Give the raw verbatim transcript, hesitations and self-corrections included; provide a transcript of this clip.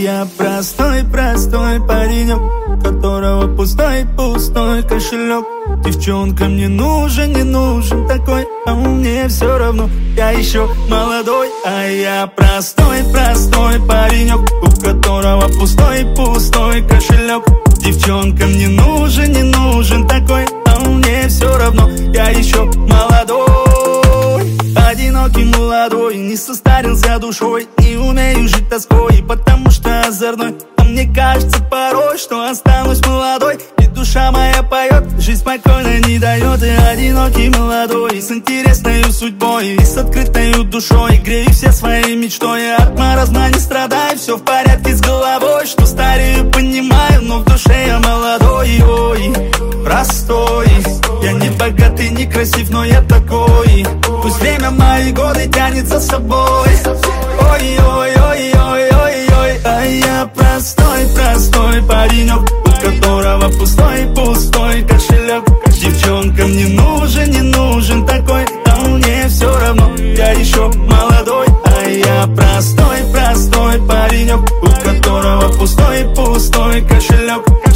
я простой-простой паренек, у которого пустой-пустой кошелек. Девчонкам не нужен, не нужен такой, а мне все равно, я еще молодой. А я простой-простой паренек, у которого пустой-пустой кошелек. Девчонкам не нужен, не нужен такой, а мне все равно, я еще молодой. Одинокий молодой, не состарился душой, не умею жить тоской, потому что озорной. А мне кажется порой, что останусь молодой, и душа моя поет, жизнь спокойно не дает. И одинокий молодой, с интересной судьбой, и с открытой душой, грею все своей мечтой. От маразма не страдаю, все в порядке с головой, что старею, понимаю, но в душе я молодой. Ой, простой, я не богатый, не красив, но я такой. Пусть время мои годы тянет за собой. Ой-ой-ой-ой-ой-ой. А я простой-простой паренек, у которого пустой-пустой кошелек. Девчонкам не нужен, не нужен такой, а мне все равно, я еще молодой. А я простой-простой паренек, у которого пустой-пустой кошелек.